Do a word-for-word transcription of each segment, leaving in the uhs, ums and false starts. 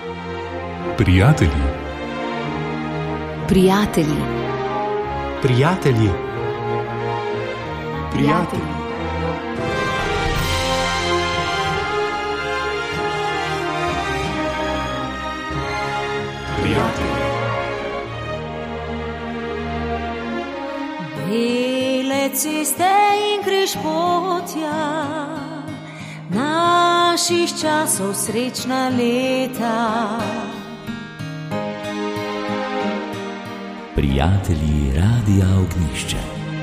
Prijatelji. Prijatelji. Prijatelji. Prijatelji. Prijatelji. Bele ceste in križ potja, naših časov srečna leta. Prijatelji Radia Ognjišče.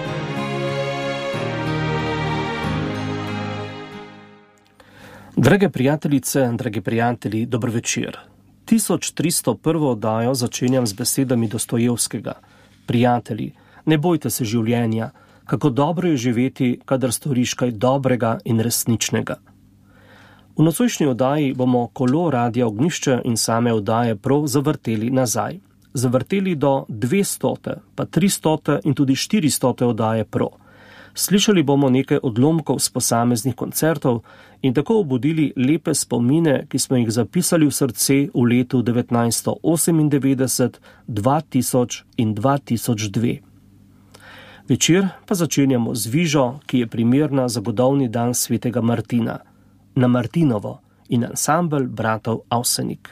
Drage prijateljice, dragi prijatelji, dober večer. tisoč tristo prvo oddajo začenjam z besedami Dostojevskega. Prijatelji, ne bojte se življenja, kako dobro je živeti, kadar storiš kaj dobrega in resničnega. V nocojšnji oddaji bomo kolo Radia Ognjišče in same oddaje prav zavrteli nazaj. Zavrteli do dvestote, pa tristote in tudi štiristote oddaje prav. Slišali bomo nekaj odlomkov z posameznih koncertov in tako obudili lepe spomine, ki smo jih zapisali v srce v letu devetnajststo osemindevetdeset, dva tisoč in dva tisoč dve. Večer pa začenjamo z vižo, ki je primerna za godovni dan svetega Martina, na Martinovo in ansambel bratov Avsenik.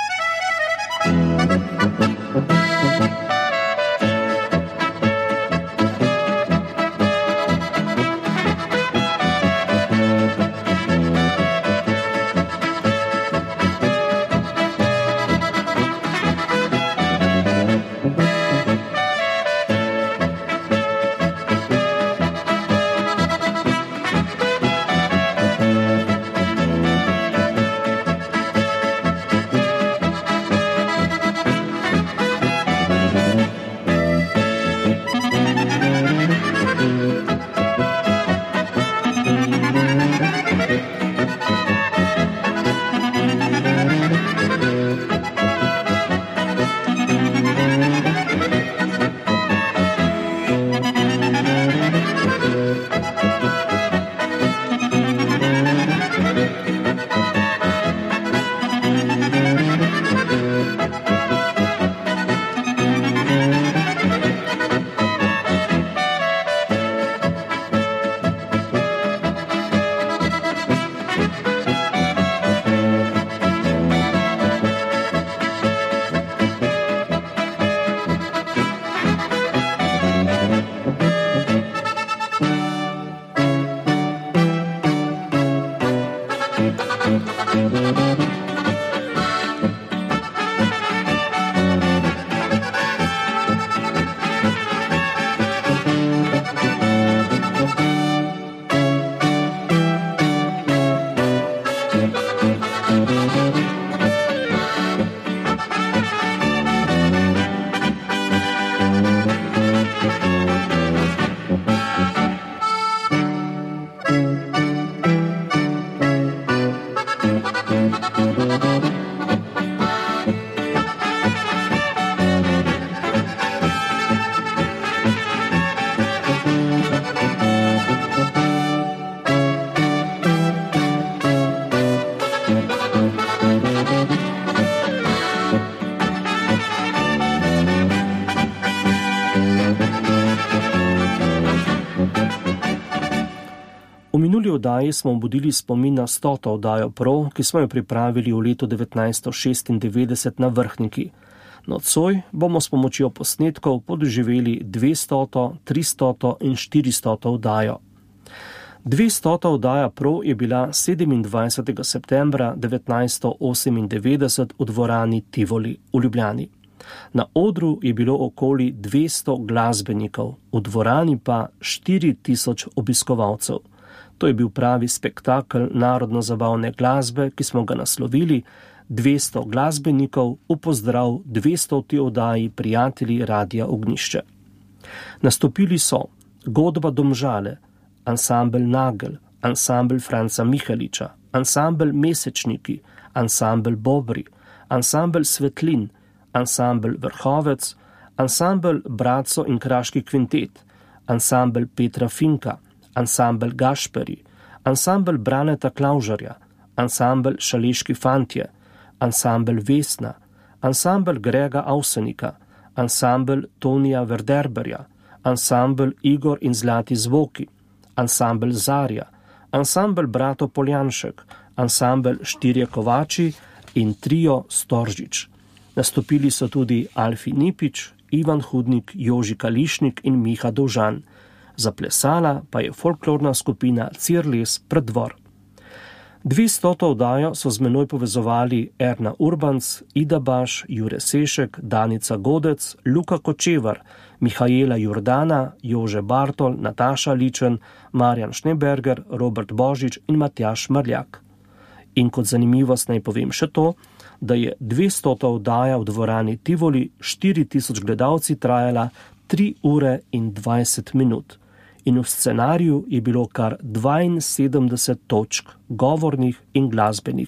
V oddaji smo obudili spomin na stoto oddajo prav, ki smo jo pripravili v letu devetnajststo šestindevetdeset na Vrhniki. Nocoj bomo s pomočjo posnetkov podoživeli dvestoto, tristoto in štiristoto oddajo. dvestota oddaja prav je bila sedemindvajsetega septembra devetnajststo osemindevetdeset v dvorani Tivoli v Ljubljani. Na odru je bilo okoli dvesto glasbenikov, v dvorani pa štiri tisoč obiskovalcev. To je bil pravi spektakel narodno-zabavne glasbe, ki smo ga naslovili dvesto glasbenikov v pozdrav dvestoti oddaji Prijatelji Radia Ognjišče. Nastopili so Godba Domžale, ansambel Nagel, ansambel Franca Mihaliča, ansambel Mesečniki, ansambel Bobri, ansambel Svetlin, ansambel Vrhovec, ansambel Braco in Kraški kvintet, ansambel Petra Finka, ansambel Gašperi, ansambel Braneta Klavžarja, ansambel Šaleški fantje, ansambel Vesna, ansambel Grega Avsenika, ansambel Tonija Verderberja, ansambel Igor in Zlati zvoki, ansambel Zarja, ansambel Brato Poljanšek, ansambel Štirje kovači in trio Storžič. Nastopili so tudi Alfi Nipič, Ivan Hudnik, Joži Kališnik in Miha Dovžan. Zaplesala pa je folklorna skupina Cirles Preddvor. dvestoto oddajo so z menoj povezovali Erna Urbanc, Ida Baš, Jure Sešek, Danica Godec, Luka Kočevar, Mihajla Jordana, Jože Bartol, Nataša Ličen, Marjan Šneberger, Robert Božič in Matjaž Marljak. In kot zanimivost naj povem še to, da je dvestota oddaja v dvorani Tivoli štiri tisoč gledalci trajala tri ure in dvajset minut. In v scenariju je bilo kar dvainsedemdeset točk, govornih in glasbenih.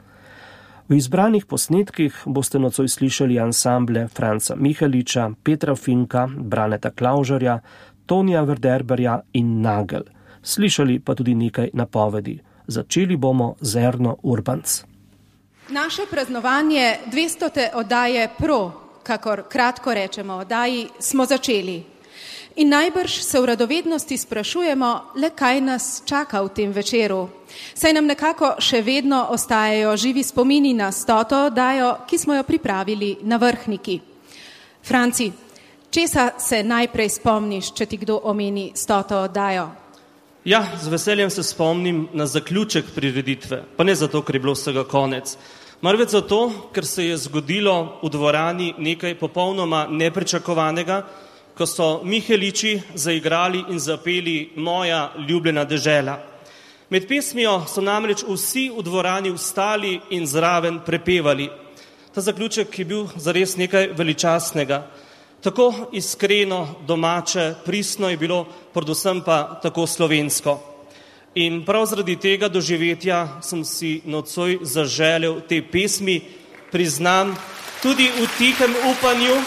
V izbranih posnetkih boste nocoj slišali ansamble Franca Miheliča, Petra Finka, Braneta Klaužarja, Tonija Verderberja in Nagel. Slišali pa tudi nekaj napovedi. Začeli bomo z Erno Urbanc. Naše praznovanje dvestote oddaje Pro, kakor kratko rečemo oddaji, smo začeli. In najbrž se v radovednosti sprašujemo, le kaj nas čaka v tem večeru. Saj nam nekako še vedno ostajajo živi spomini na stoto oddajo, ki smo jo pripravili na Vrhniki. Franci, česa se najprej spomniš, če ti kdo omeni stoto oddajo? Ja, z veseljem se spomnim na zaključek prireditve, pa ne zato, ker je bilo vsega konec. Marveč zato, ker se je zgodilo v dvorani nekaj popolnoma nepričakovanega, ko so Miheliči zaigrali in zapeli Moja ljubljena dežela. Med pesmijo so namreč vsi v dvorani vstali in zraven prepevali. Ta zaključek je bil zares nekaj veličastnega. Tako iskreno, domače, pristno je bilo, predvsem pa tako slovensko. In prav zaradi tega doživetja sem si nocoj zaželel te pesmi, priznam, tudi v tihem upanju,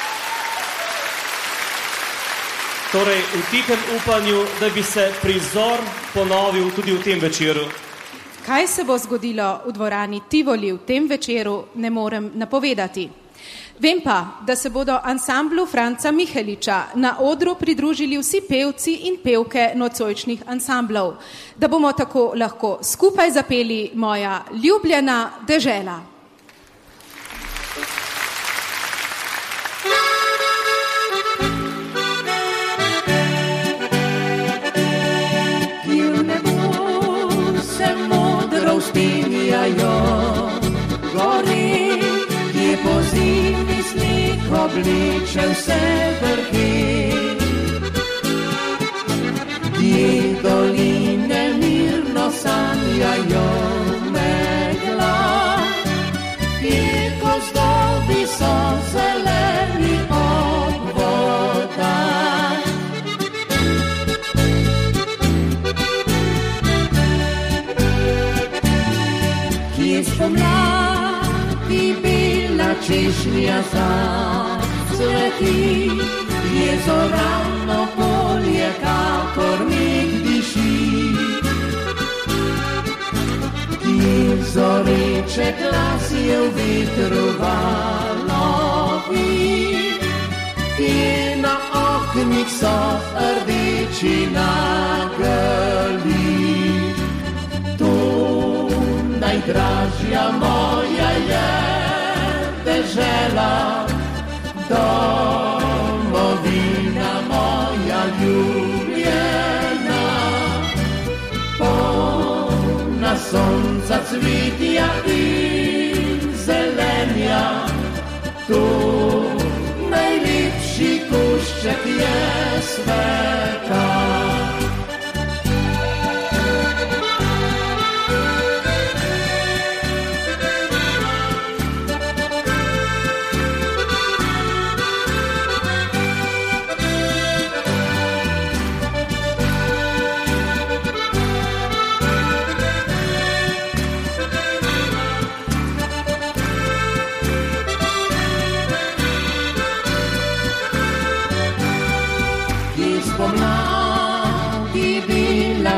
torej v tihem upanju, da bi se prizor ponovil tudi v tem večeru. Kaj se bo zgodilo v dvorani Tivoli v tem večeru, ne morem napovedati. Vem pa, da se bodo ansamblu Franca Miheliča na odru pridružili vsi pevci in pevke nocojšnjih ansamblov, da bomo tako lahko skupaj zapeli Moja ljubljena dežela. Ki v nebu se modro vzpenjajo gori, ki po zimi sneg obleče vse vrhi, ki doline mirno sanjajo megla, ki gozdovi so zeleni ob vodah. Ki spomladi bela češnja zacveti, je zoravno polje, kakor meg diši. Ki zoreče glas je v vetru valovi, ki na oknih so rdeči nagrli. Tu najdražja moja je dežela, domovina moja ljubljena, polna sonca, cvetja in zelenja. Tu najlepši košček je sveta.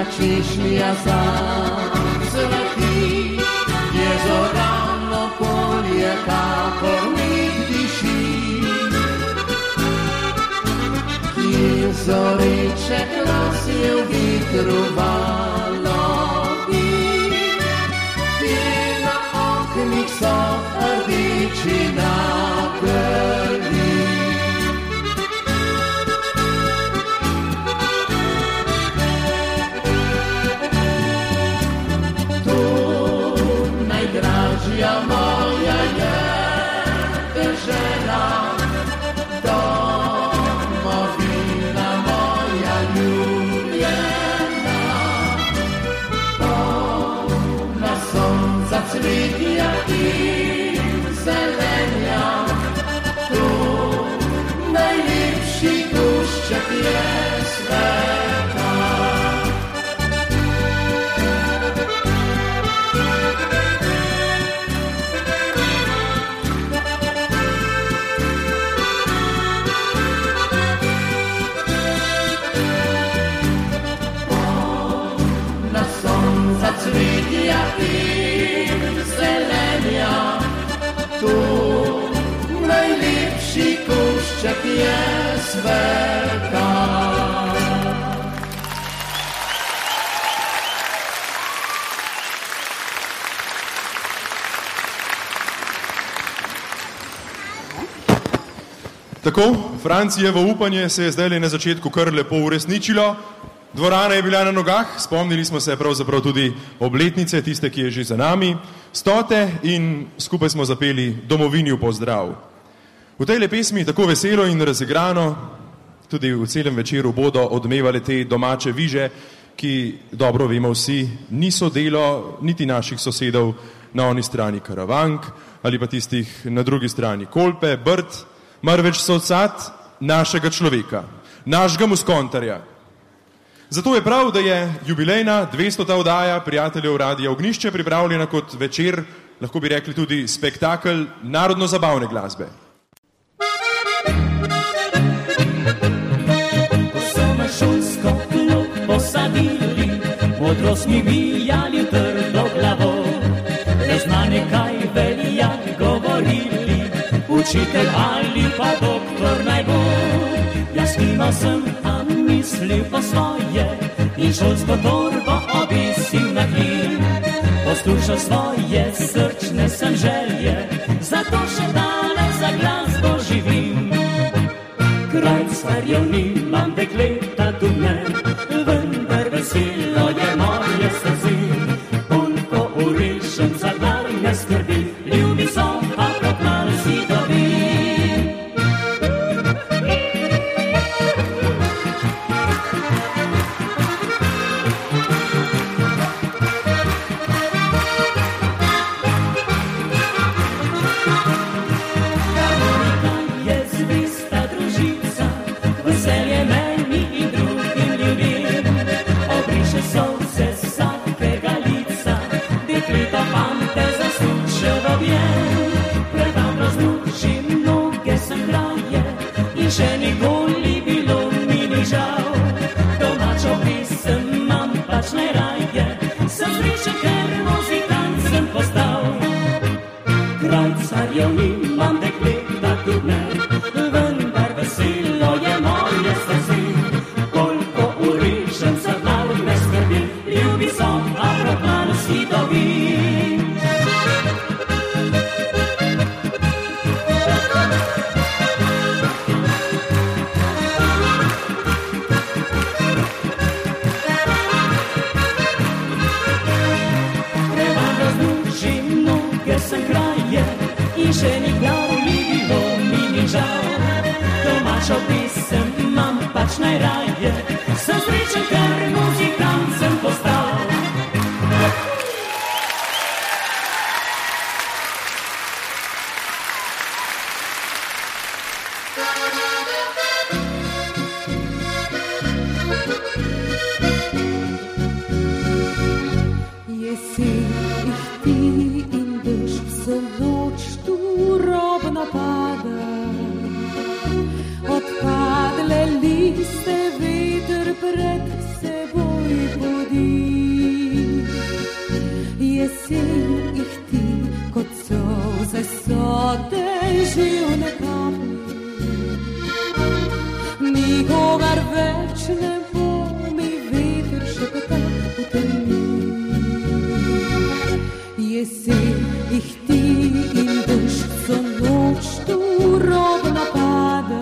Češnja zacveti, je zorano polje, kakor nek diši. Kje zoreček nosje v vitru valovi, kje na oknih so rdeči nagrli. Najdražja moja je dežela, domovina moja ljubljena, polna sonca, cvetja in zelenja, tu najlepši košček je sveta. Cvetja in zelenja, tu najlepši košček je sveta. Tako, Francijevo upanje se je zdaj na začetku kar lepo uresničilo. Dvorana je bila na nogah, spomnili smo se pravzaprav tudi obletnice, tiste, ki je že za nami, stote in skupaj smo zapeli Domovini v pozdrav. V tej pesmi tako veselo in razigrano, tudi v celem večeru bodo odmevale te domače viže, ki, dobro vemo vsi, niso delo niti naših sosedov na oni strani Karavank ali pa tistih na drugi strani Kolpe, Brd, marveč so odsad našega človeka, našega muskontarja. Zato je prav, da je jubilejna dvestota oddaja Prijateljev Radia Ognjišče pripravljena kot večer, lahko bi rekli tudi spektakel narodno-zabavne glasbe. Ko so me šolsko klop posadili, modro smo mijali trdo glavo, ne zna nekaj velja govorili, učitelj ali pa doktor naj bo. Jaz kima sem, a mislil pa svoje, in šolsko torbo obisil na klin. Poslušal svoje srčne sem želje, zato še danes za glasbo živim. Krajcarjev nimam, dekleta tu ne, vendar veselo je moje srce. Polko urišem, za dar ne skrbi, ljubi so, pa prokmal si dobi. Še nikoli bilo mi ni žal, domačo pisem imam pač najraje, sem srečen, ker muzikant sem postal. Krajcarjev nimam, dekleta tudi ne, vendar veselo je moje srce. Koliko urišem, za dar ne skrbi, ljubi so, a prokmal si dobi. Še nikoli bilo mi ni žal, domačo pisem imam pač najraje, sem srečen, ker muzikant sem postal. Jesen ich ti in dež vse noč turobno pada, odpadle liste veter pred seboj budi. Jesen ich ti kot solze so težilne kaplje, nikogar več ne bo, mi veter šepeta v temi. Jesen ihti in dež so noč turobno pada,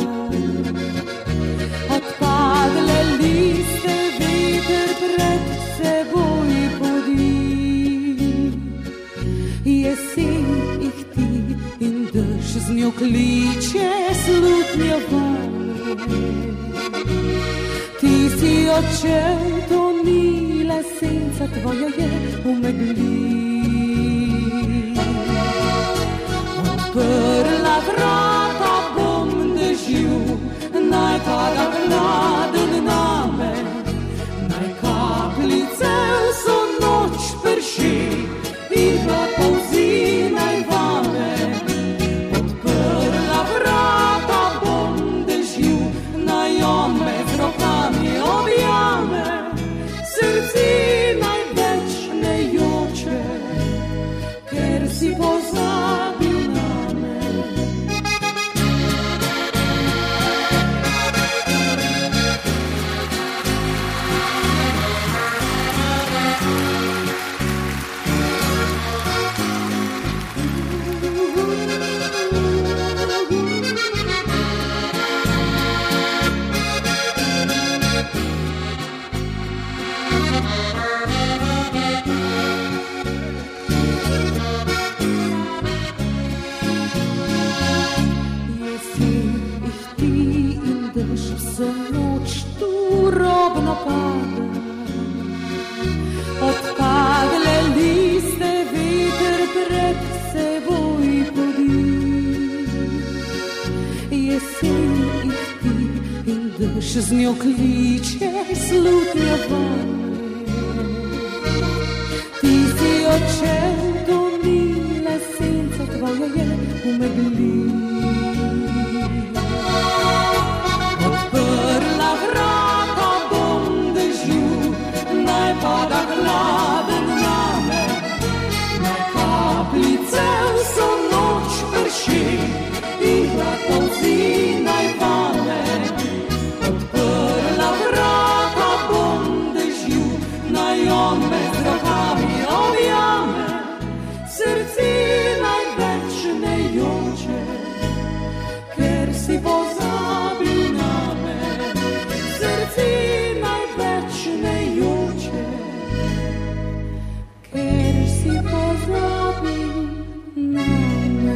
odpadle liste veter pred seboj podi. Jesen ihti in dež z njo kliče slutnjo vame. Ti si odšel, to ni le senca tvoja je v megli. Odprla vrata bom dežju, naj pada hladen name, naj kapljice vso noč prši in pa polzi naj vame. Odprla vrata bom dežju, naj on me z rokami objame, srci naj več ne joče, ker si pozabil name. Vso noč turobno pada, odpadle liste veter pred seboj podi. Jesen ihti in dež z njo kliče slutnjo vame. Ti si odšel, to ni le senca tvoja je v megli. Odprla vrata bom dežju, naj pada hladen name, naj kapljice vso noč prši in polzi naj vame. Odprla vrata bom dežju, naj on me z rokami objame, srci naj več ne joče, ker si pozabil name. Srci naj več ne joče, ker si pozabil name.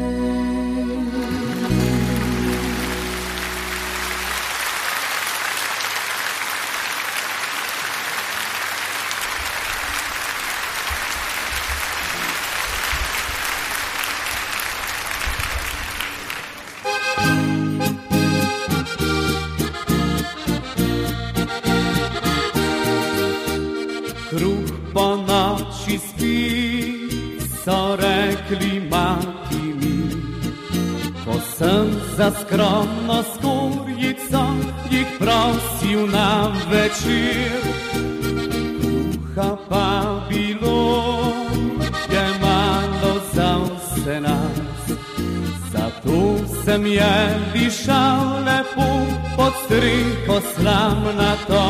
Kruh po noči spi, so rekli mati mi, ko sem za skromno skorjico jih prosil na večer. Kruha pa bilo je malo za vse nas, zato sem je dišal lepo pod streho slamnato.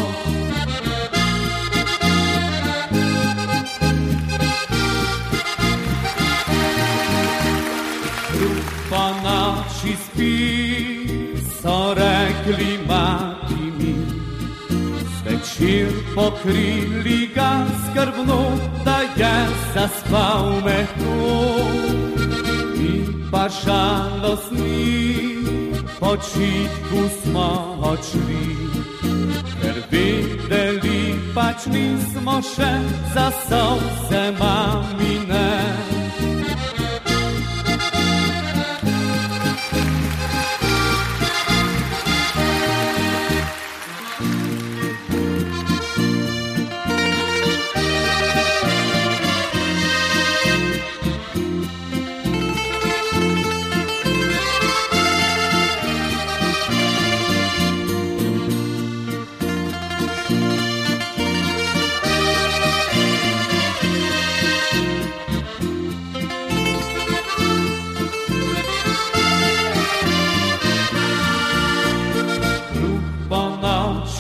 Po noči spi, so rekli mati mi, zvečer pokrili ga skrbno, da je zaspal mehko. Mi pa žalostni počitku smo odšli, ker vedeli pač nismo še za solze mamine.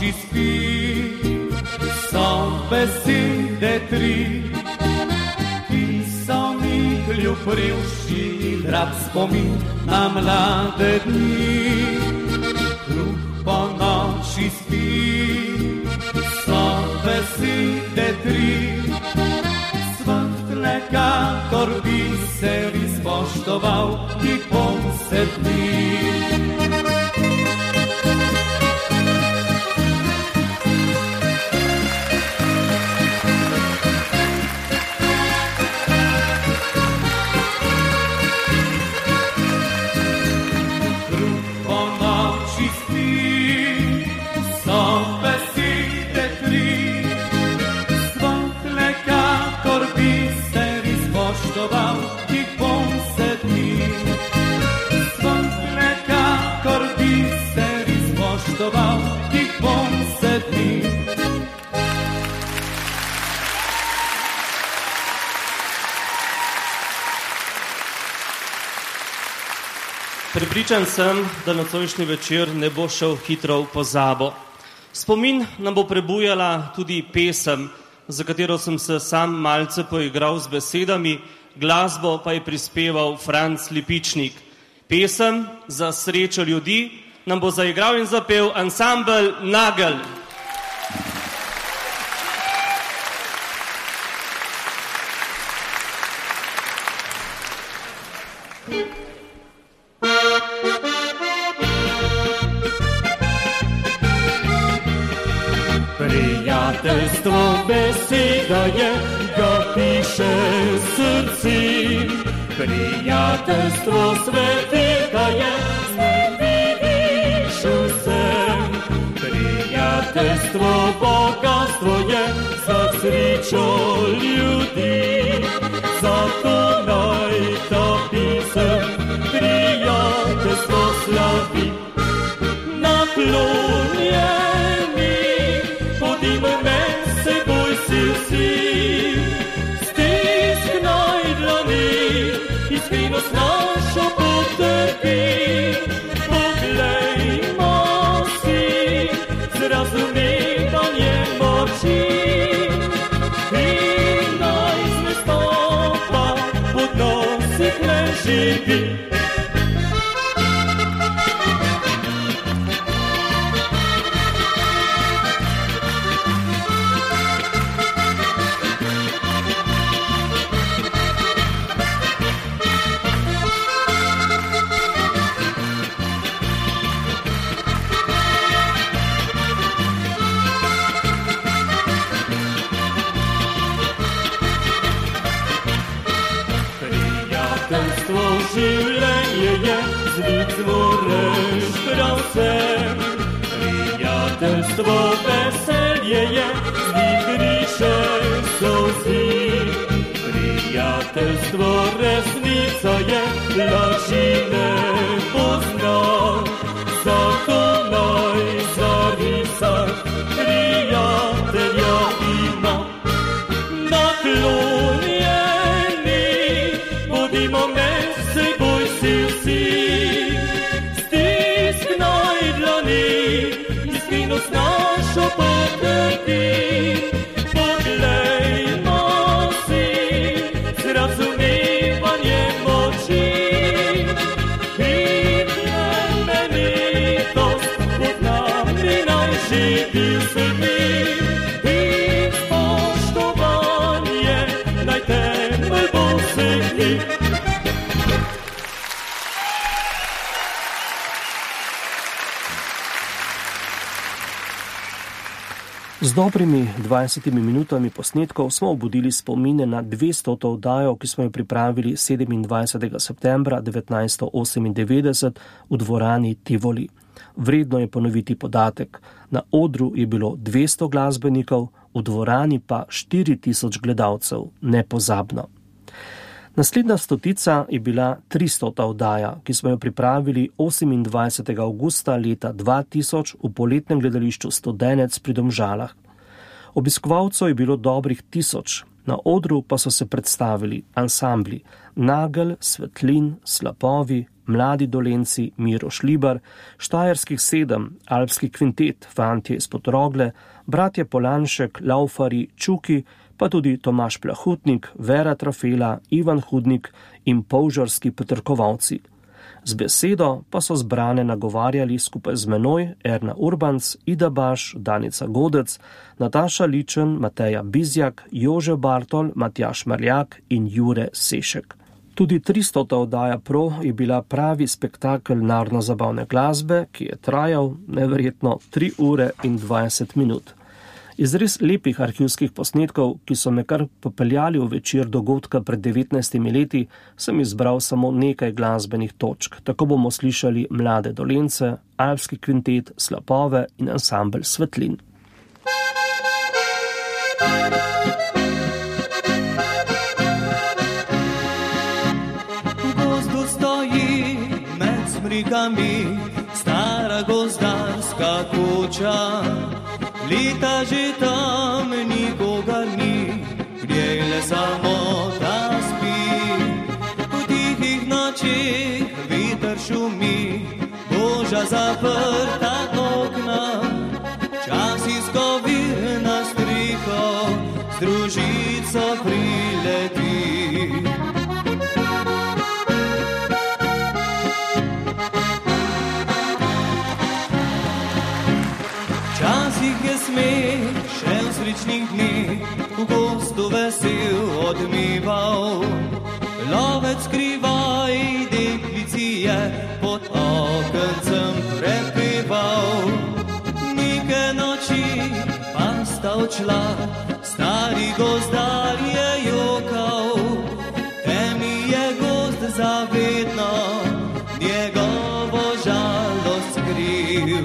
noči spi, so besede tri, ki so mi ljubivši in drag spomin na mlade dni. Kruh po noči spi, so besede tri, svetle kakor biser izpoštoval ti pomsedni. Prepričan sem, da nocojšnji večer ne bo šel hitro v pozabo. Spomin nam bo prebujala tudi pesem, za katero sem se sam malce poigral z besedami, glasbo pa je prispeval Franc Lipičnik. Pesem za srečo ljudi nam bo zaigral in zapel ansambel Nagel. Prijateljstvo beseda je, ga piše srci. Prijateljstvo svetilka je, ne vidiš vsem. Prijateljstvo bogatstvo je, za srečo ljudi. Zato naj ta pisem prijateljstvo slavi. Naklonjeni bodimo med seboj si vsi, stisk naj dlani, iskrenost našo potrpi. Poglejmo si z razumevanjem oči in naj zvestoba v odnosih le živi. Življenje je zvitvoreš prav vsem. Prijateljstvo veselje je, zvitριše solzi. Prijateljstvo resnica je, laži ne pozna. Zato naj zarisat prijatelja ima. Naklonjeni bodimo med seboj si vsi, stisk naj dlani, iskrenost našo potrpi. Poglejmo si z razumevanjem oči in plemenitost pod nami naj živi vsemi. In spoštovanje naj temelj bo vseh njih. Z dobrimi dvajsetimi minutami posnetkov smo obudili spomine na dvestoto oddajo, ki smo jo pripravili sedemindvajsetega septembra devetnajststo osemindevetdeset v dvorani Tivoli. Vredno je ponoviti podatek. Na odru je bilo dvesto glasbenikov, v dvorani pa štiri tisoč gledalcev. Nepozabno. Naslednja stotica je bila tristota oddaja, ki smo jo pripravili osemindvajsetega avgusta leta dva tisoč v poletnem gledališču Studenec pri Domžalah. Obiskovalcev je bilo dobrih tisoč, Na odru pa so se predstavili ansambli Nagel, Svetlin, Slapovi, Mladi Dolenci, Miro Šlibar, Štajerskih sedem, Alpski kvintet, Fantje iz Podrogle, bratje Polanšek, Laufari, Čuki, pa tudi Tomaž Plahutnik, Vera Trafela, Ivan Hudnik in polžarski petrkovalci. Z besedo pa so zbrane nagovarjali skupaj z menoj Erna Urbanc, Ida Baš, Danica Godec, Nataša Ličen, Mateja Bizjak, Jože Bartol, Matjaž Marjak in Jure Sešek. Tudi tristota oddaja Pro je bila pravi spektakel narodno-zabavne glasbe, ki je trajal neverjetno tri ure in dvajset minut. Iz res lepih arhivskih posnetkov, ki so me kar popeljali v večer dogodka pred devetnajstimi leti, sem izbral samo nekaj glasbenih točk. Tako bomo slišali Mlade Dolence, Alpski kvintet, Slapove in ansambel Svetlin. V gozdu stoji med smrikami stara gozdarska kuća. Leta že tam nikogar ni, gdje le samo ta spi. V tihih nočih veter šumi, boža zaprta okna. Časih skovir na striko, z družico prileti. Smeh še v srečnih dneh v gozdu vesel odmeval. Lovec skrivaj deklici je pod okencem prepeval. Neke noči pa sta odšla, stari gozdar je jokal. Temi je gozd zavedno njegovo žalost skril.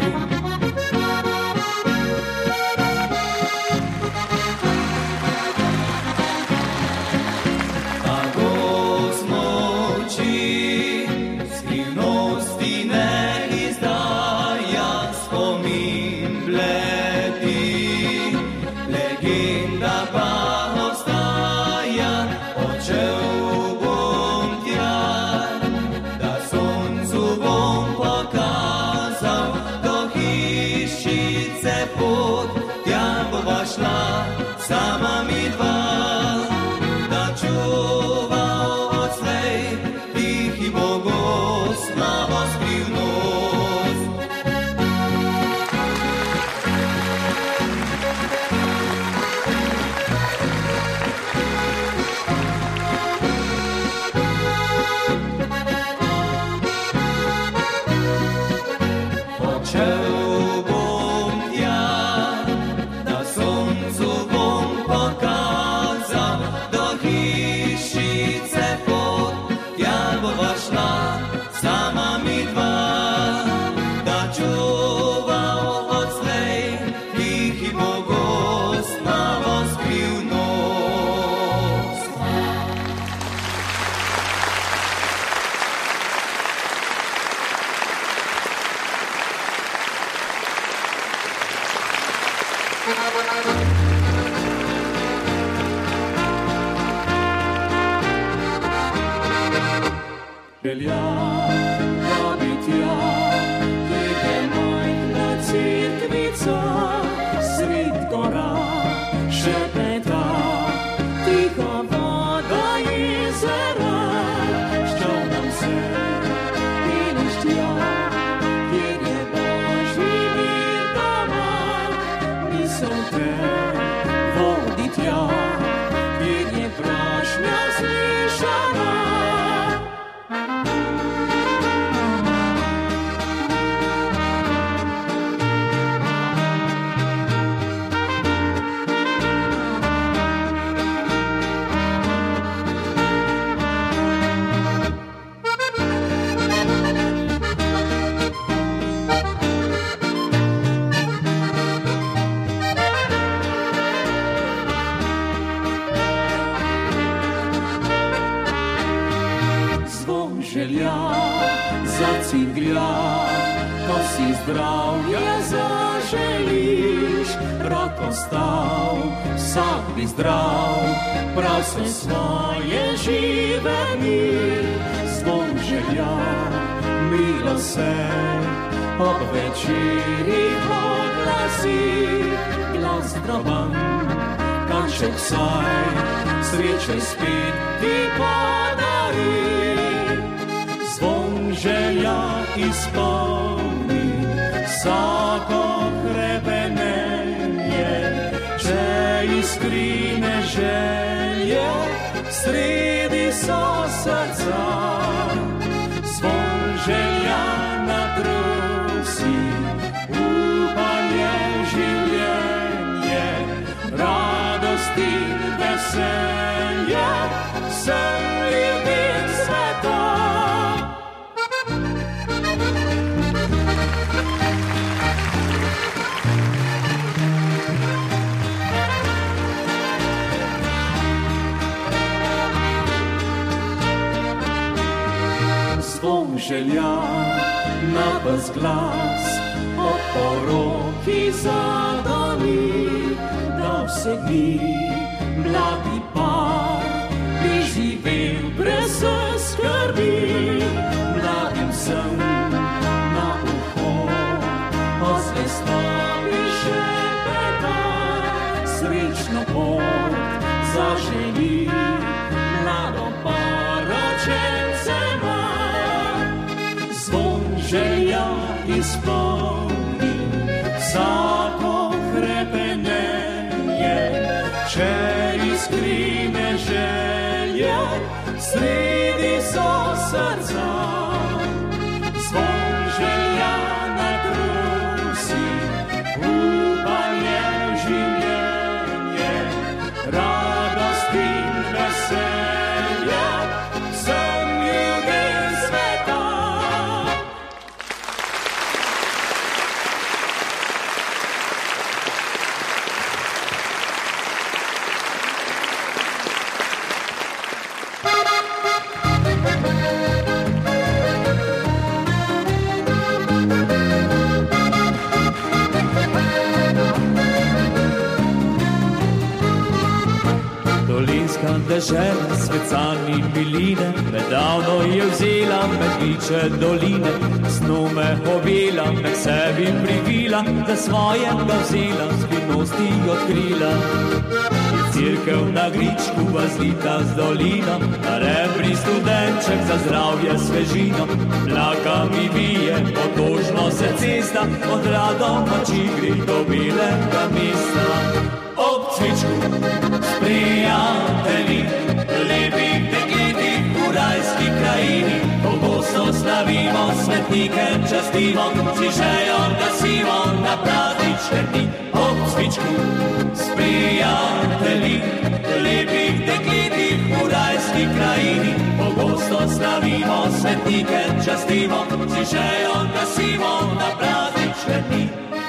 Sama mi dva, da čuval odslej tihi bogos slavo skrivnost. Počel želja zaciglja ko si zdravje zaželiš, roko stav, vsak bi zdrav, prav se svoje žive dni, zvon želja, milo se, ob večerih oglasi, glas zdravan, kanček saj, sreče spet ti podari. Zvon želja izpolni vsako hrepenenje, če iskrine želje sredi so srca. Zvon želja natrusi upanje življenje, radosti veselje vsem ljudem sveta. Zvon želja na ves glas ob poroki zadoni, da vse dni mladi par bi živel brez skrbi. Mladim sem na uho o zvestobi šepeta, srečno pot zaželi mlado poročencema. Zvon želja izpolni vsako hrepenenje, če iskrine želje sredi so srca. Zvon želja natrusi upanje življenje, radost in veselje vsem ljudem sveta. Dolinska dežela, svecani miline, nedavno je vzela medliče doline, snu me ovila, me k sebi privila, da svojega vzela, skrivnosti odkrila. Je cirkev na gričku, vazlita z dolino, na rebri studenček za zdravje svežino. Mlaka mi bije, otožno se cesta, od radoma čigri do belega mesta. Ob cvičku s prijatelji, lepih dekletih v rajski krajini, pogosto slavimo, svetnike častimo, si žejo gasimo na praznične dni. Ob cvičku s prijatelji, lepih dekletih v rajski krajini, pogosto slavimo, svetnike častimo, si žejo gasimo na praznične dni.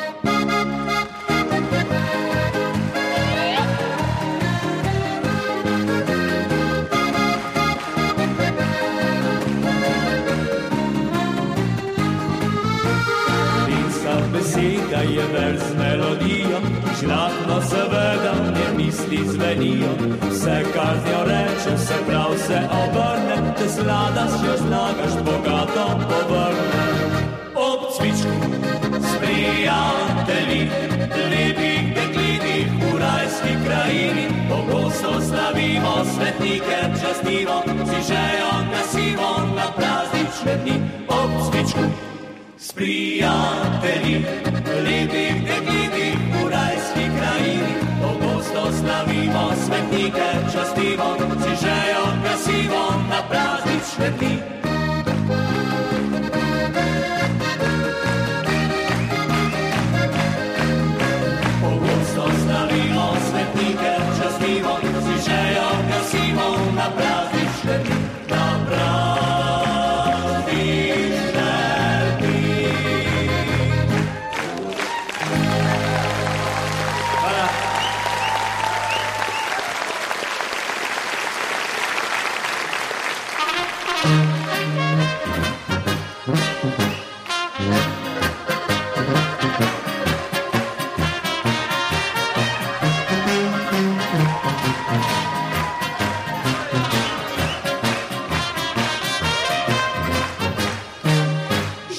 Beseda je verz z melodijo, žlahno seveda nje misli zvenijo. Vse, kar z njo reče, se prav se obrne, te sladostjo zlagaš, bogato povrne. Ob cvičku s prijatelji, lepih dekletih v rajski krajini, pogosto slavimo, svetnike častimo, si žejo gasimo na praznične dni. Ob cvičku s prijatelji, lepih dekletih v rajski krajini, pogosto slavimo, svetnike častimo, si žejo gasimo na praznične dni. Pogosto slavimo, svetnike častimo, si žejo gasimo na praznične dni. Na praznične dni.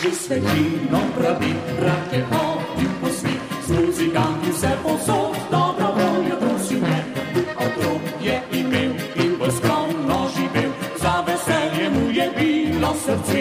či svetlino pravi, rad je hodil po svet, z muzikanti vse posod, dobro voljo prosil me. Otrok je imel in bolj skromno živel, za veselje mu je bilo srce.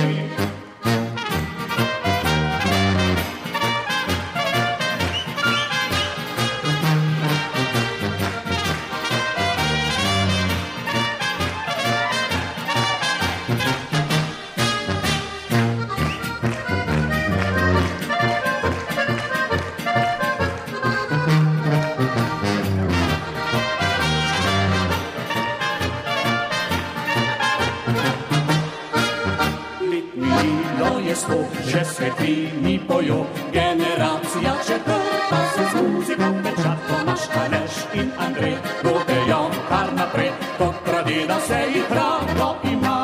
Že svetlini pojo, generacija četrta se z muziko peča, Tomaš, Aleš in Andrej godejo kar naprej, kot pradeda se jih rado ima.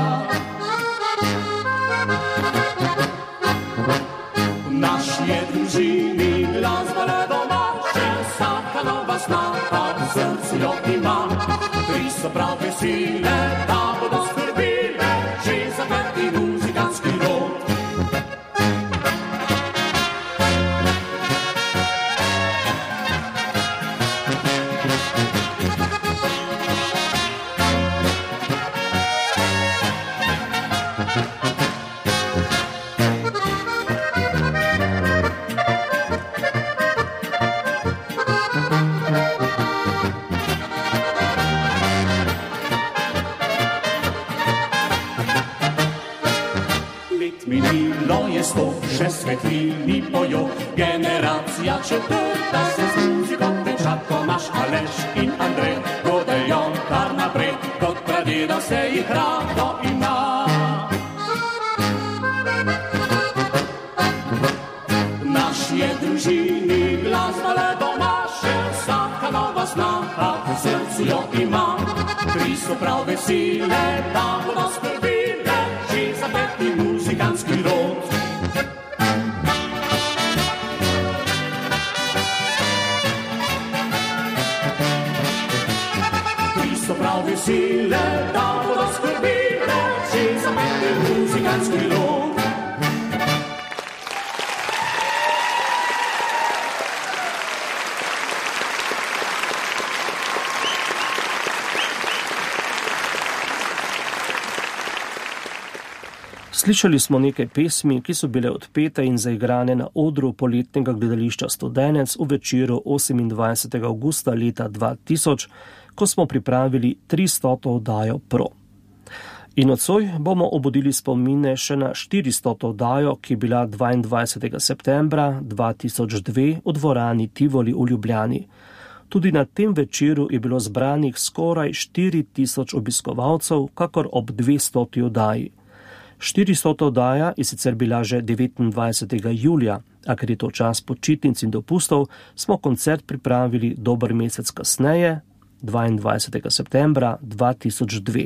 V naši je družini glasba le domače, vsaka nova snaha v srcu jo ima. Tri so prav vesele, da bodo skrbile, že zapeti muzikanski rod. Še svetlini pojo, generacija četrta se z muziko peča, Tomaš, Aleš in Andrej godejo kar naprej, kot pradeda se jih rado ima. V naši je družini glasba le domače, vsaka nova snaha v srcu jo ima. Tri so prav vesele, da bodo skrbile, že zapeti muzikanski rod. Vesile, da bodo skrbile, že zapeti muzikanski rod. Slišali smo nekaj pesmi, ki so bile odpete in zaigrane na odru poletnega gledališča Studenec v večeru osemindvajsetega avgusta leta dva tisoč, ko smo pripravili tristoto oddajo Pro. In nocoj bomo obudili spomine še na štiristoto oddajo, ki je bila dvaindvajsetega septembra dva tisoč dve v dvorani Tivoli v Ljubljani. Tudi na tem večeru je bilo zbranih skoraj štiri tisoč obiskovalcev, kakor ob dvestoti oddaji. štirisota oddaja je sicer bila že devetindvajsetega julija, a ker je to čas počitnic in dopustov, smo koncert pripravili dober mesec kasneje, dvaindvajsetega septembra dva tisoč dve.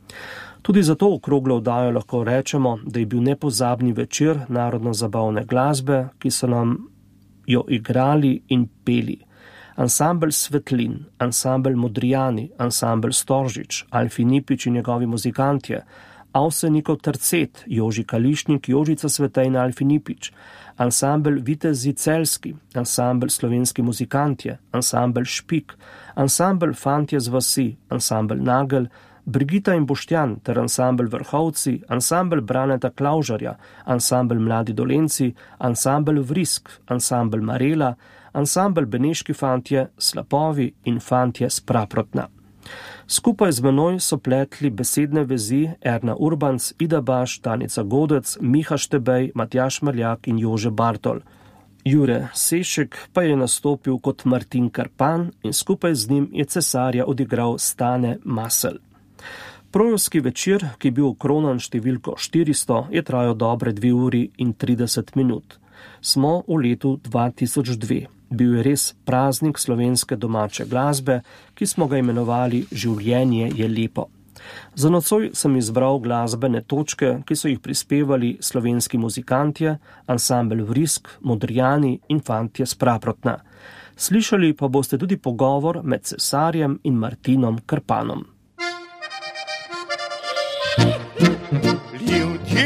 Tudi zato okroglo oddajo lahko rečemo, da je bil nepozabni večer narodno-zabavne glasbe, ki so nam jo igrali in peli. Ansambel Svetlin, ansambel Modrijani, ansambel Storžič, Alfi Nipič in njegovi muzikantje, Avsenikov tercet, Joži Kališnik, Jožica Svetej in Alfi Nipič, ansambel Vitezi Celski, ansambel Slovenski muzikantje, ansambel Špik, ansambel Fantje z vasi, ansambel Nagel, Brigita in Boštjan ter ansambel Vrhovci, ansambel Braneta Klaužarja, ansambel Mladi Dolenci, ansambel Vrisk, ansambel Marela, ansambel Beneški fantje, Slapovi in Fantje z Praprotna. Skupaj z menoj so pletli besedne vezi Erna Urbanc, Ida Baš, Danica Godec, Miha Štebej, Matjaž Marjak in Jože Bartol. Jure Sešek pa je nastopil kot Martin Karpan in skupaj z njim je cesarja odigral Stane Masel. Projovski večer, ki je bil okronan številko štiristo, je trajal dobre dve uri in trideset minut. Smo v letu dva tisoč dve. Bil je res praznik slovenske domače glasbe, ki smo ga imenovali Življenje je lepo. Za nocoj sem izbral glasbene točke, ki so jih prispevali slovenski muzikantje, ansambel Vrisk, Modrijani in Fantje z Praprotna. Slišali pa boste tudi pogovor med cesarjem in Martinom Krpanom. Ljudje na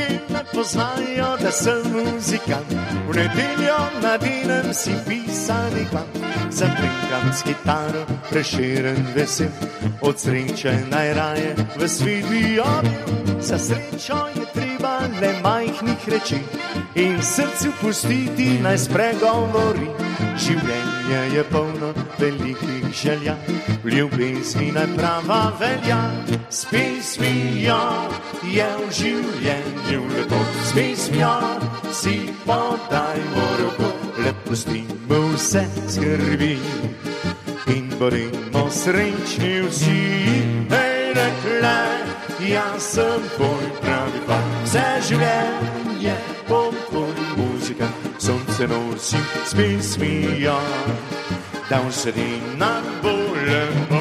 poznajo, da sem muzikant. V nedeljo nadinem si pisani kvan, zaplinkam s kitaro, Prešeren vesel, od sreče najraje v svet bi odil. Za srečo je treba le majhnih reči in srcu pustiti naj spregovori. Življenje je polno velikih želja, v ljubezni naj prava velja. S pesmijo je v življenju lepo, s pesmijo si podajmo roko, le pustimo vse skrbi in bodimo srečni vsi. Hej, rekle, jaz sem tvoj pravi par, vse življenje bom tvoj muzika, sonce nosim s pesmijo, da vse din nam bo lepo.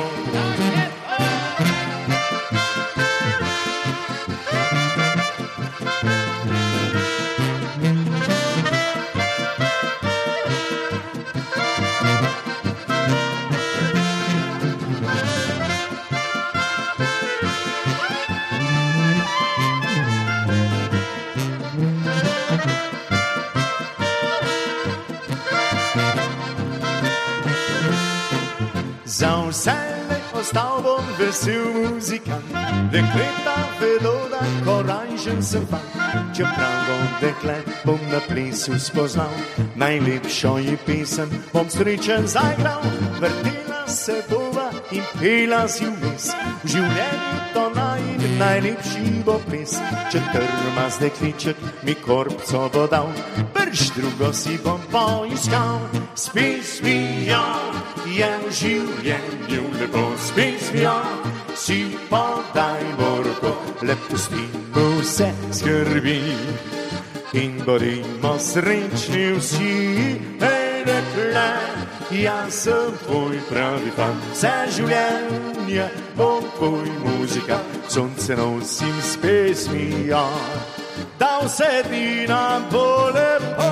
Za vselej ostal bom vesel muzikant, dekleta vedo, da korajžen sem fan. Čeprav bom dekle, bom na plesu spoznal, najlepšo je pesem, bom srečen zaigral. Vrtela se bova in pela si vmes, v življenju to naj, najlepši bo ples. Če trma zdaj kliček, mi korbco bo dal, brž drugo si bom poiskal. S pesmijo je v življenju lepo, s pesmijo si podajmo roko, le pustimo vse skrbi in bodimo srečni vsi. Hej, dekle, jaz sem tvoj pravi fan, vse življenje bom tvoj muzika, sonce nosim s pesmijo, da vse dni nam bo lepo.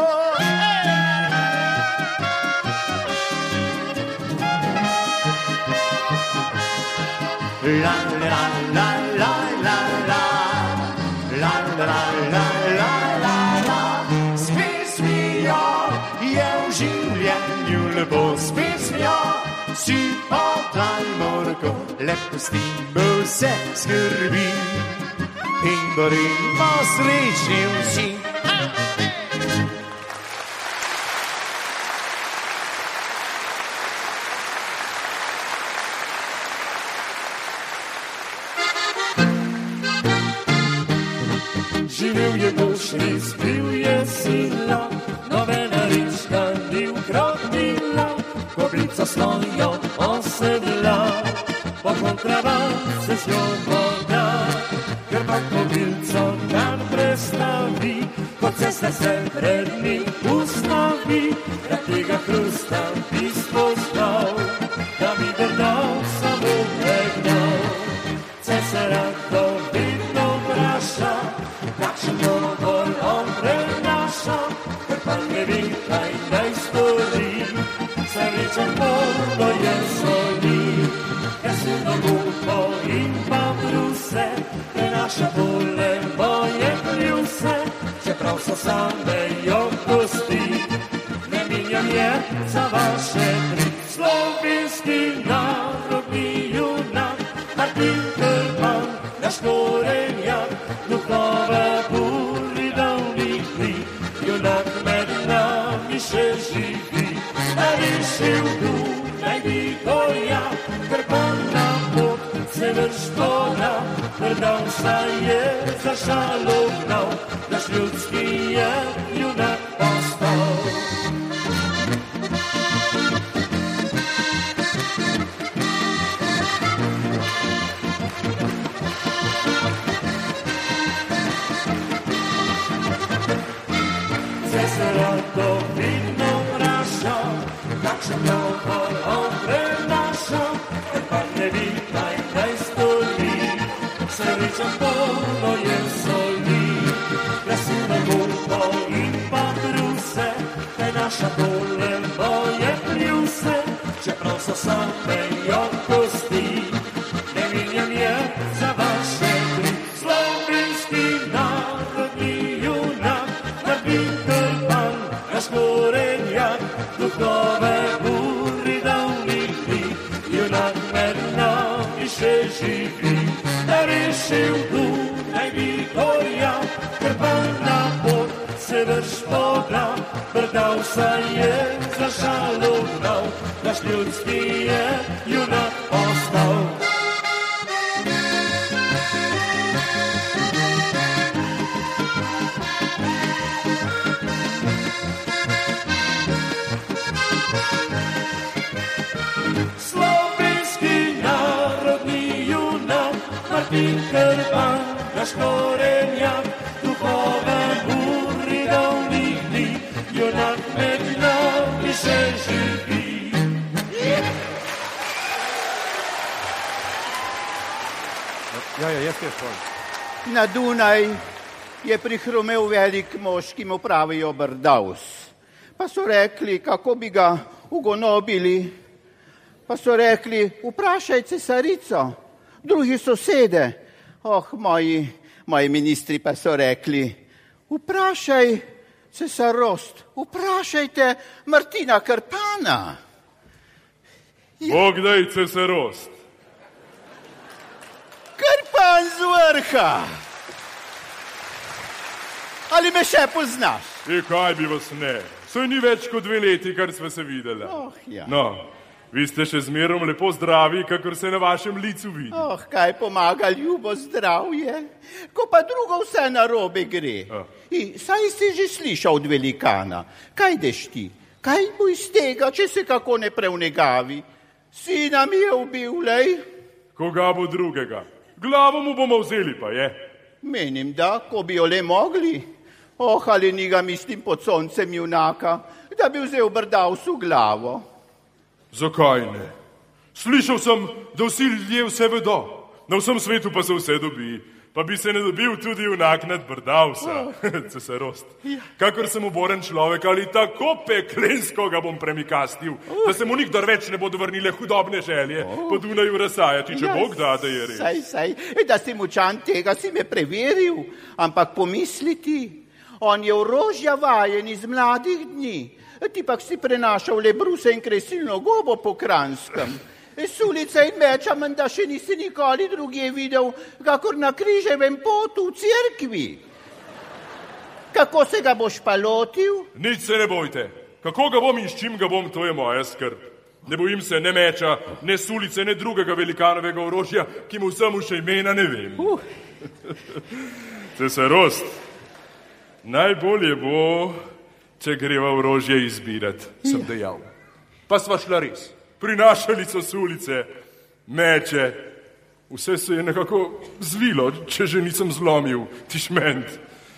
La la la la la la la la la la la la. S pesmijo je v življenju lepo, s pesmijo si podajmo roko, le pustimo vse skrbi in bodimo srečni vsi. Živel je dušni, spil je sila, nobena rička ni ukradila, koblica slonjo osedla, po kontrabas se z njo voda, ker pa kobilco kar prestavi, ko cesta se pred njim ustavi, da tega hrusta bi spoznal, da bi drdal samo pregnal. Cesara to vedno vpraša, kakšen govor on prenaša, ker pa ne ve, kaj naj stori, srečen polno je soli, ker se dogupo in pa bruse, prenaša pole moje pljuse, čeprav so same jo kosti, ne minjam je za vaše tri. Slovenski narodni junak, Martin Krpan, naš korenjak, duhova buri davnih dni, junak med nami še živi, narišil duh najdigoja, Krpan na pot se vrštoga, prdal sa je za šalo gnal, naš ljudski je junak postal. Cesara to vidno vpraša, kakšen govor on prenaša, ker pa ne ve, kaj naj stori, srečen polno je soli, glasu na gupo in pa bruse, prenaša pole moje pljuse, čeprav so same jo kosti, ne minjam je za vaše tri. Slovenski narodni slovenski je junak ostal. Slovenski narodni junak, Martin Krpan, naš korenjak, duhoven burri davnih dni, junak med nami še živi. Ja, ja, jaz je šel. Na Dunaj je prihrumel velik mož, ki mu pravijo Brdavs. Pa so rekli, kako bi ga ugonobili. Pa so rekli, vprašaj cesarico, drugi sosede. Oh, moji, moji ministri pa so rekli, vprašaj cesarost, vprašajte Martina Krpana. Ja. Bog daj cesarost. Krpan z vrha. Ali me še poznaš? E, kaj bi vas ne? Saj ni več kot dve leti, kar sva se videla. Oh, ja. No, vi ste še zmerom lepo zdravi, kakor se na vašem licu vidi. Oh, kaj pomaga ljubo zdravje, ko pa drugo vse narobe gre. Ah. I, saj si že slišal od velikana. Kaj deš ti? Kaj bo iz tega, če se kako ne prevnegavi? Sina mi je ubil, lej. Koga bo drugega? Glavo mu bomo vzeli, pa je. Menim, da, ko bi jo le mogli. Oh, ali ni ga mislim pod soncem junaka, da bi vzel Brdavsu glavo. Zakaj ne? Slišal sem, da vsi ljudje vse vedo. Na vsem svetu pa se vse dobi. Pa bi se ne dobil tudi junak nad Brdavsa. Oh. Cesarost. Ja. Kakor sem uboren človek, ali tako peklensko ga bom premikastil, oh. da se mu nikdar več ne bodo vrnile hudobne želje oh. po Dunaju razsajati, če yes. Bog da, da je res. Saj, saj, da si močan tega, si me preveril, ampak pomisliti, on je orožja vajen iz mladih dni, ti pa si prenašal le bruse in kresilno gobo po Kranskem. S ulice in meča menda še nisi nikoli drugje videl, kakor na križevem potu v cerkvi. Kako se ga boš pa lotil? Nič se ne bojte. Kako ga bom in s čim ga bom, to je moja skrb. Ne bojim se ne meča, ne s ulice, ne drugega velikanovega orožja, ki mu samo še imena ne vem. Uh. Cesarost, najbolje bo, če greva orožje izbirati, sem ja. dejal. Pa sva šla res. Prinašali so s ulice, meče, vse se je nekako zvilo, če že nisem zlomil, tišment.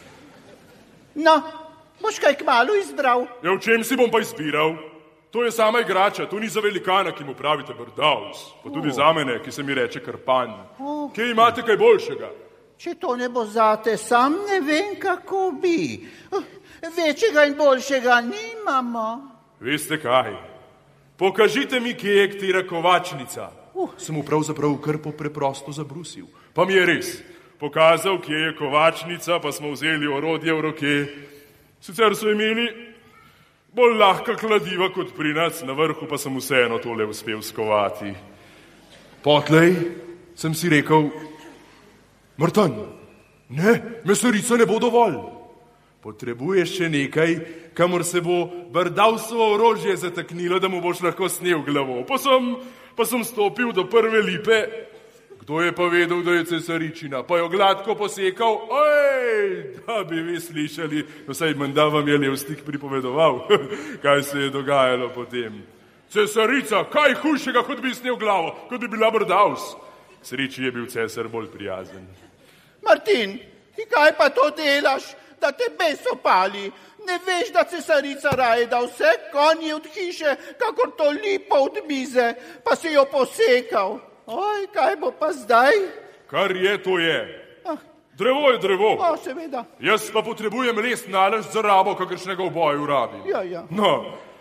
No, boš kaj kmalu izbral? Ja, v čem si bom pa izbiral? To je sama igrača, to ni za velikana, ki mu pravite Brdavs, pa tudi oh. za mene, ki se mi reče Krpan. Oh. Kje imate kaj boljšega? Če to ne bo zate, sam ne vem, kako bi. Večjega in boljšega nimamo. Veste kaj? Pokažite mi, kje je katera kovačnica. Uh. Sem mu pravzaprav kar po preprosto zabrusil. Pa mi je res pokazal, kje je kovačnica, pa smo vzeli orodje v roke. Sicer so imeli bolj lahka kladiva kot pri nas, na vrhu pa sem vseeno tole uspel skovati. Potlej sem si rekel, Martin, ne, mesarica ne bo dovolj. Potrebuješ še nekaj, kamor se bo Brdavsovo orožje zataknilo, da mu boš lahko snel glavo. Pa sem, pa sem stopil do prve lipe. Kdo je pa vedel, da je cesaričina? Pa jo gladko posekal. Oj, da bi vi slišali, no saj menda vam je Levstik pripovedoval, kaj se je dogajalo potem. Cesarica, kaj hujšega, kot bi snel glavo, kot bi bila Brdavs. Sreči je bil cesar bolj prijazen. Martin, kaj pa to delaš? Da te beso pali, ne veš, da cesarica raje da vse konji od hiše, kakor to lipo od mize, pa si jo posekal. Oj, kaj bo pa zdaj? Kar je, to je. Ah. Drevo je drevo. O, seveda. Jaz pa potrebujem les nalež za rabo, kakršnega v boju rabim. Ja, ja. No,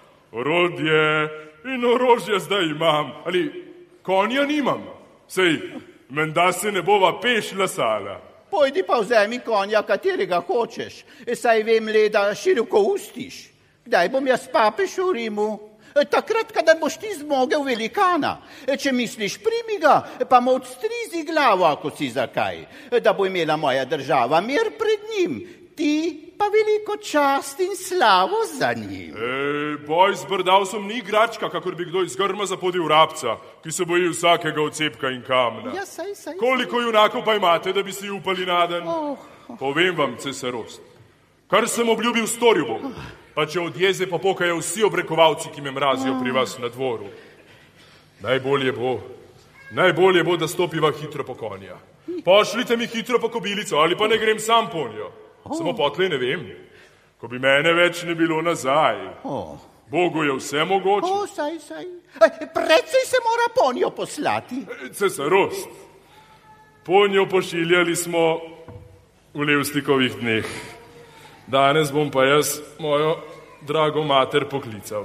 orodje in orožje zdaj imam, ali konja nimam. Sej, menda se ne bova peš lasala. Pojdi pa vzemi konja, katerega hočeš. Saj vem le, da široko ustiš. Kdaj bom jaz papež v Rimu? Takrat, kadar boš ti zmogel velikana. Če misliš, primi ga, pa mu odstrizi glavo, ako si zakaj. Da bo imela moja država mir pred njim. Ti pa pa veliko čast in slavo za njim. Ej, boj z Brdavsom ni igračka, kakor bi kdo iz grma zapodil vrabca, ki se boji vsakega odcepka in kamna. Ja, saj, saj, Koliko junakov pa imate, da bi si upali naden? Oh. Povem vam, cesarost, kar sem obljubil, storil bom. Pa če od jeze popokajo vsi obrekovalci, ki me mrazijo pri vas na dvoru. Najbolje bo, najbolje bo, da stopiva hitro po konja. Pošljite mi hitro po kobilico, ali pa ne grem sam po njo. Samo potlej ne vem, ko bi mene več ne bilo nazaj. Bogu je vse mogoče. O, saj, saj. Precej se mora po njo poslati. Cesarost, po njo pošiljali smo v Levstikovih dneh. Danes bom pa jaz mojo drago mater poklical.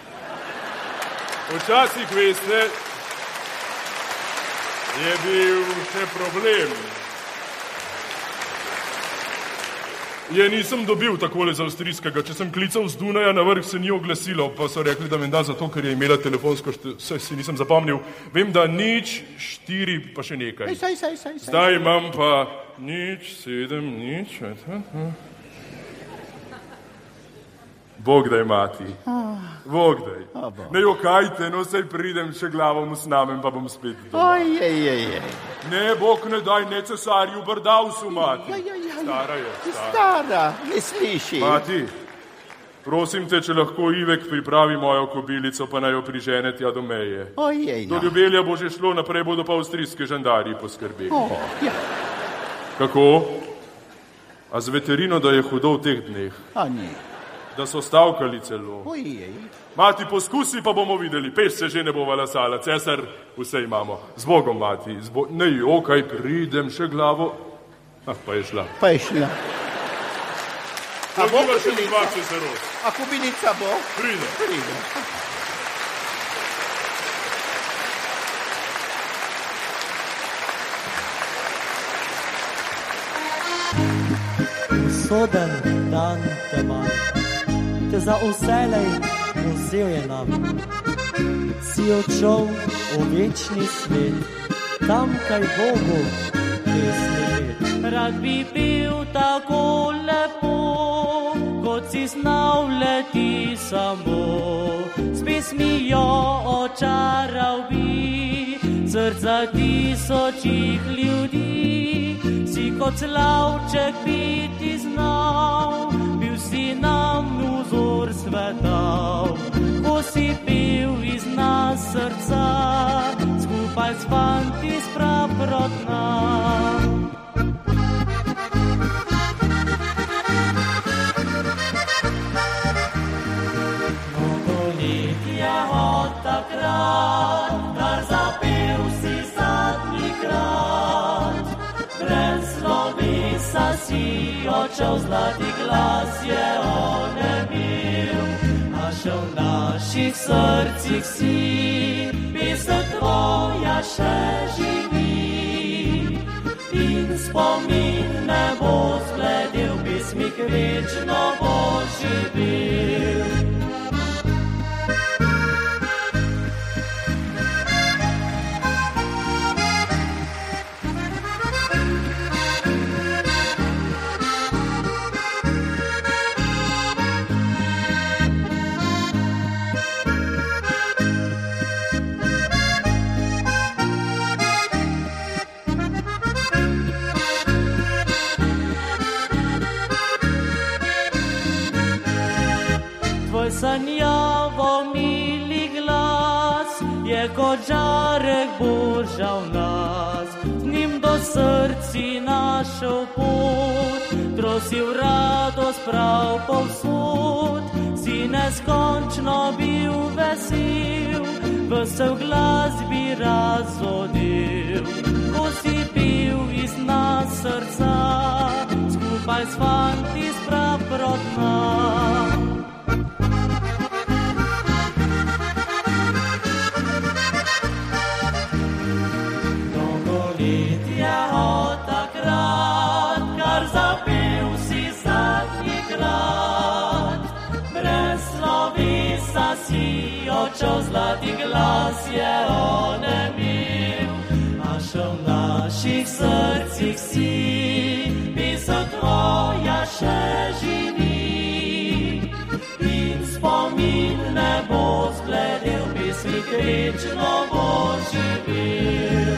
Včasih, veste, je bil še problem. Je nisem dobil takole za avstrijskega. Če sem klical z Dunaja, na vrh se ni oglasilo, pa so rekli, da me da zato, ker je imela telefonsko, vse si nisem zapomnil. Vem, da nič, štiri, pa še nekaj. Saj, saj, saj, saj. Zdaj imam pa nič, sedem, nič. Bog daj, mati. Bog daj. Ne jokajte, no saj pridem še glavom usnamem, pa bom spet doma. Oj, ej, ej, ej. Ne, Bog ne daj, ne cesarju Brdavsu, mati. Ja, ja, ja. Stara je, stara. Stara, ne sliši. Mati, prosim te, če lahko Ivek pripravi mojo kobilico, pa naj jo prižene tja do meje. Oj, ej, no. Do Ljubelja bo že šlo, naprej bodo pa avstrijske žandarji poskrbeli. O, ja. Kako? A z veterino, da je hudo v teh dneh? A ni. Da so stavkali celo. Ojej. Mati, poskusi, pa bomo videli. Peš se že ne bo valasala, cesar, vse imamo. Z Bogom, mati, z Bo... ne jokaj, pridem še glavo. Ah, pa je šla. Pa je šla. A bo kobilica? A kobilica bo? Pride. Pride. Usoden dan te manj, te za vselej vzel je nam. Si odšel v večni svet, tam kaj Bogu pesni let. Rad bi bil tako lepo, kot si znal leti samo. S pesmijo očaral bi srca tisočih ljudi. Si kot slavček biti znal, bil si nam vzor svetal. Ko si pil iz nas srca, skupaj s fanti spraprotna. Mnogoletja od takrat, kar zapel si zadnji krat. Brez slovesa si očel, zlati glas je onemil. A še v naših srcih si, pesem tvoja še živi. In spomin ne bo zbledel, pesmik večno bo živel. Sanjavo mili glas je kot žarek Božja v nas. Z njim do srci našel pot, trosil radost prav povsod. Si neskončno bil vesel, vesel glas bi razodel. Ko si pil iz nas srca, skupaj s fanti spraprotna. Od takrat, kar zapel si zadnji krat. Brez slovesa si očel, zlati glas je onemil. A še v naših srcih si, pesem tvoja še živi. zbledel, pesnik večno bo živel.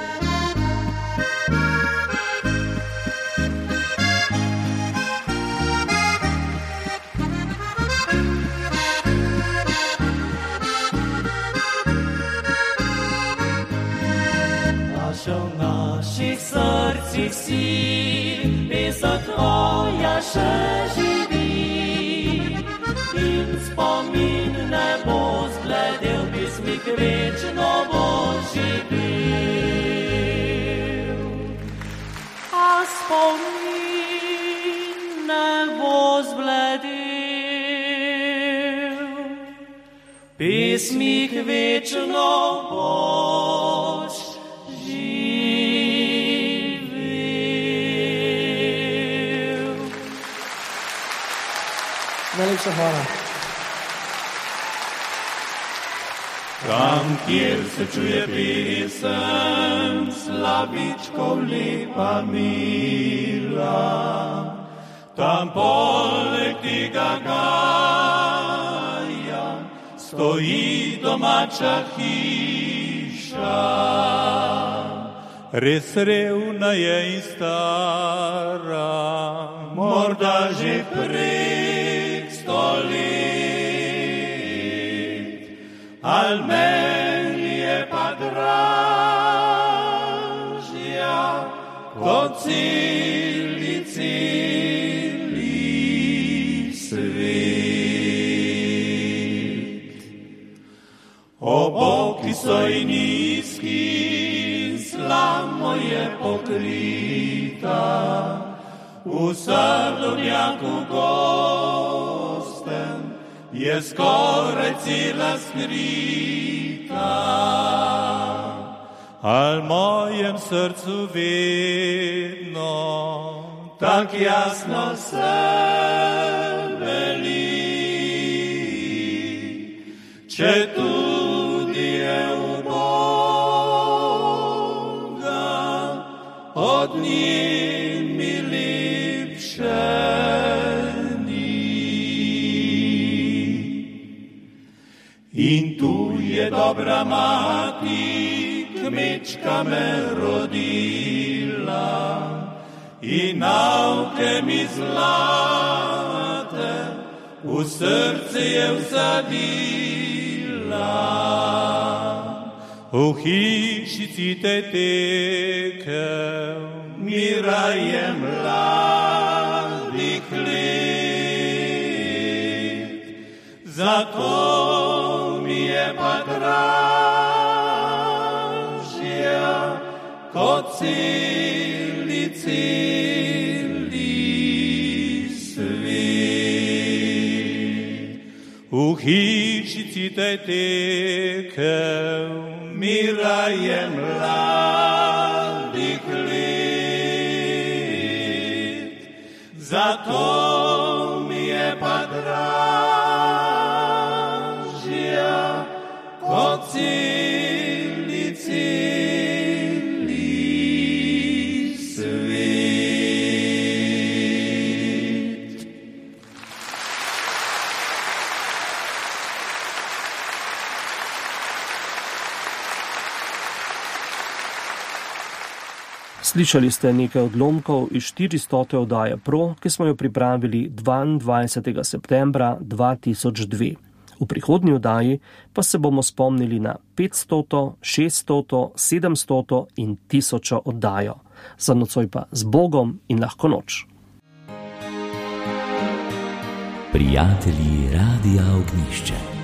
V naših srcih si, pesem tvoja še živi. In spomin ne bo zbledel, pesmik večno bo živel. A spomin ne bo zbledel, pesmik večno boš Najlepša hvala. Tam, kjer se čuje pesem, slavičkov lepa mila, tam poleg tega gaja stoji domača hiša. Res revna je in stara, morda že prek sto let, al meni je pa dražja kot celi, celi svet. Oboki so in nizki, slamo je pokrita, v sadovnjaku gosten je skoraj cela skrita. Al mojem srcu vedno tak jasno se veli, če tudi je uboga, od nje mi lepše ni. In tu je dobra mati, kmečka me rodila in nauke mi zlate v srce je vsadila. V hišici te tekel mira je mladih let, zato mi je pa dražja kot celi, celi svet. V hišici te tekel mira je mladih let, zato mi je pa dražja kot celi, celi svet. Slišali ste nekaj odlomkov iz štiristote oddaje Pro, ki smo jo pripravili dvaindvajsetega septembra dva tisoč dve. V prihodnji oddaji pa se bomo spomnili na petstoto, šeststoto, sedemstoto in tisočo oddajo. Za nocoj pa z Bogom in lahko noč. Prijatelji Radia Ognišče.